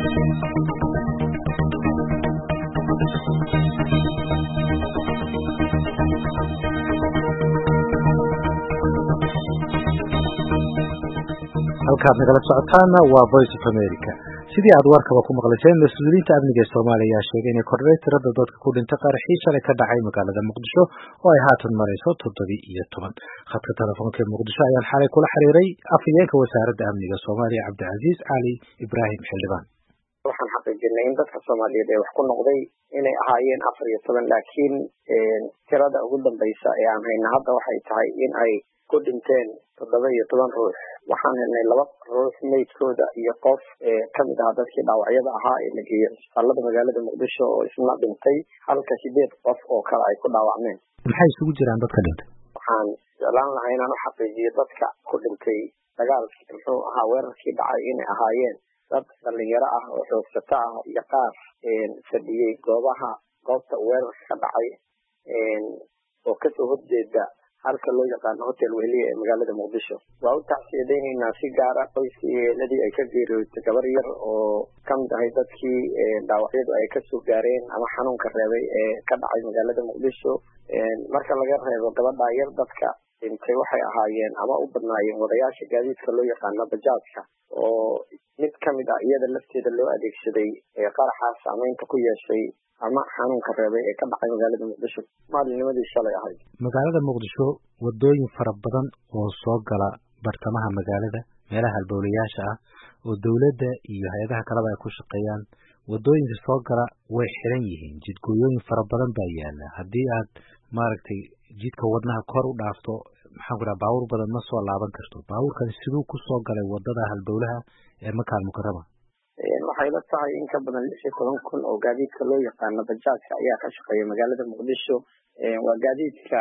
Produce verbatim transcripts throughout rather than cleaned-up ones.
halkaad nagala socotaana waa Voice of America. sidii aad warkaba ku maqlayseen mas'uuliyiinta amniga ee Soomaaliya ayaa sheegay in kordhay tirada dadka ku dhintay qaraxii shalay ka dhacay magaalada Muqdisho oo ay haatan marayso toddoba iyo toban. Khadka telefoonka ee Muqdisho ayaa xalay kula xiriiray afhayeenka wasaaradda amniga Soomaaliya Cabdicasiis Cali Ibraahim Xildhibaan. waxaan xaqiijinay in dadka Soomaaliyeed ee wax ku noqday inay ahaayeen afar iyo toban, laakiin tirada ugu dambaysa ee aan hayna hadda waxay tahay in ay ku dhinteen toddoba iyo toban ruux. waxaan helnay laba ruux meydkooda iyo qof kamid ah dadkii dhaawacyada ahaa ee la geeyay isbitaalada magaalada Muqdisho oo isna dhintay, halka sideed qof oo kale ay ku dhaawacmeen. maxay isugu jiraan dadka dhintay? waxaan jeclaan lahaa inaan u xaqiijiyo dadka ku dhintay dagaalkii muxuu ahaa weerarkii dhacay inay ahaayeen dad dhalinyaro ah oo xoogsato ah iyo qaar fadhiyey goobaha goobta weerarka ka dhacay oo kasoo horjeeda halka loo yaqaano hotel weheliye ee magaalada Muqdisho. waa u tacsiyadeynayna si gaar ah qoyskii eeladii ay ka geeriyootay gabar yar oo kamid ahay dadkii dhaawacyadu ay kasoo gaareen ama xanuunka reebay ee ka dhacay magaalada Muqdisho. marka laga reebo gabadha yar, dadka dhintay waxay ahaayeen ama u badnaayeen wadayaasha gaadiidka loo yaqaano bajaajka oo mid kamid ah iyada lafteeda loo adeegsaday qaraxaas saameynta ku yeeshay ama xanuunka reebay ee ka dhacay magaalada Muqdisho maalinimadii shalay ahayd. magaalada Muqdisho wadooyin fara badan oo soo gala bartamaha magaalada, meelaha halbowlayaasha ah oo dawladda iyo hay'adaha kaleba ay ku shaqeeyaan, wadooyinka soo gala way xiran yihiin. jidgooyooyin fara badan baa yaala. haddii aad maaragtay jidka wadnaha kor u dhaafto, maxaan ku dhaha baabuur badan ma soo laaban karto. baabuurkan siduu ku soo galay wadada halbowlaha ee Maka al-Mukarrama? waxay la tahay in ka badan lix iyo toban kun oo gaadiidka loo yaqaano bajaajka ayaa ka shaqeeya magaalada Muqdisho. waa gaadiidka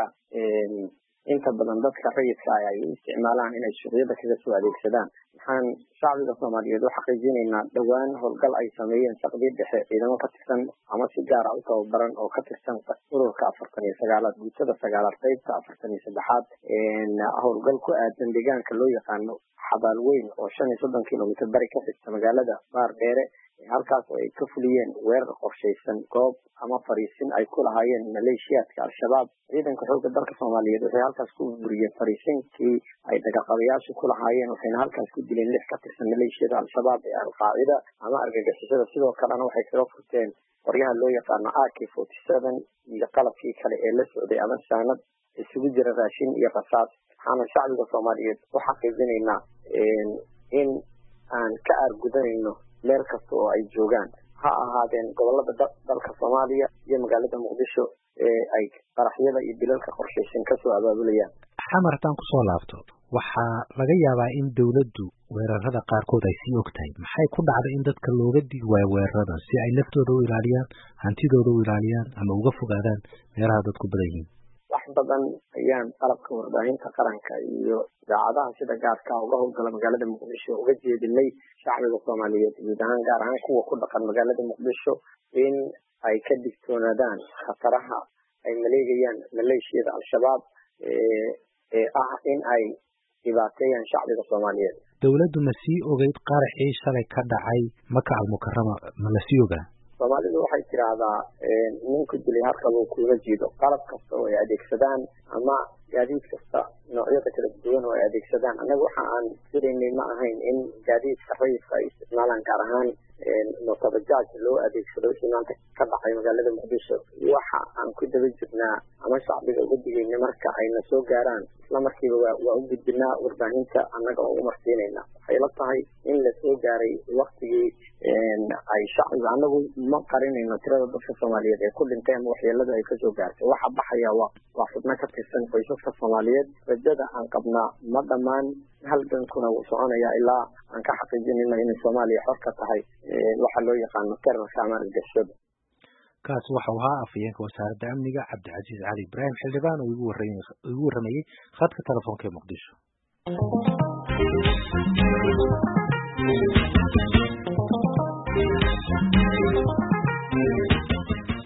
inta badan dadka rayidka ah ay isticmaalaan inay suuqyada kaga soo adeegsadaan. waxaan shacbiga Soomaaliyeed u xaqiijinaynaa dhowaan howlgal ay sameeyeen shaqadii dhexe ciidamo ka tirsan ama si gaar ah u tababaran oo ka tirsan ururka afartan iyo sagaalaad guutada sagaalaad qaybta afartan iyo saddexaad howlgal ku aadan deegaanka loo yaqaano xabaal weyn oo shan iyo soddon kilomitir bari ka xigta magaalada Baardheere. halkaas oo ay ka fuliyeen weerar qorshaysan goob ama fariisin ay ku lahaayeen maleeshiyaadka al-shabaab. ciidanka xoogga dalka Soomaaliyeed waxay halkaas ku burburiyeen fariisinkii ay dagaalqabayaashu ku lahaayeen, waxayna halkaas ku dileen lix ka tirsan maleeshiyada al-shabaab ee al-qaacida ama argagixisada. sidoo kalena waxay kaga furteen qoryaha loo yaqaano A K forty seven iyo qalabkii kale ee la socday ama saanad isugu jira raashin iyo rasaas. waxaana shacbiga Soomaaliyeed u xaqiijinaynaa in aan ka aargudanayno meel kasta oo ay joogaan, ha ahaadeen gobolada dalka Soomaaliya iyo magaalada Muqdisho ee ay qaraxyada iyo dilalka qorshaysan kasoo abaabulayaan. xamar haddaan kusoo laabto, waxaa laga yaabaa in dawladdu weerarada qaarkood ay sii og tahay. maxay ku dhacday in dadka looga digi waayo weerarada si ay naftooda u ilaaliyaan, hantidooda u ilaaliyaan ama uga fogaadaan meelaha dadku badan yihiin? wax badan ayaan qalabka warbaahinta qaranka iyo idaacadaha sida gaarka uga howlgala magaalada Muqdisho uga jeedinay shacbiga Soomaaliyeed guud ahaan, gaar ahaan kuwa ku dhaqan magaalada Muqdisho, in ay ka digtoonaadaan khataraha ay maleegayaan maleeshiyada al-shabaab ee ah in ay dhibaateeyaan shacbiga Soomaaliyeed. dawladdu ma sii ogeyd qaraxii shalay ka dhacay Maka al-Mukarrama? ma la sii ogaa? Soomaalidu waxay tiraahdaa ninku dilay harqabuu kuula jiido. qalab kasta oo ay adeegsadaan ama gaadiid kasta noocyada kala duwan oo ay adeegsadaan, annaga waxa aan filaynay ma ahayn in gaadiidka rayidka ay isticmaalaan, gaar ahaan motobajaaj loo adeegsado wixii maanta ka dhacay magaalada Muqdisho. waxa aan ku daba jirnaa ama shacbiga uga digayna marka ayna soo gaaraan isla markiiba waa u gudbinaa warbaahinta annaga oo u marsiinayna. waxay la tahay in la soo gaaray waktigii ay shacbiga, annagu ma qarinayno tirada dadka Soomaaliyeed ee ku dhintay ama waxyeelada ay kasoo gaartay. waxa baxaya waa waa xubno ka tirsan qoysaska Soomaaliyeed. rajada aan qabnaa ma dhammaan, halgankuna wuu soconayaa ilaa aan ka xaqiijinayno inay Soomaaliya xor ka tahay waxa loo yaqaano terrorka ama argagixisada. kaas waxau ahaa afhayeenka wasaaradda amniga Cabdicasiis Cali Ibraahim Xildhibaan oo igu warramayay khadka telefoonka ee Muqdisho.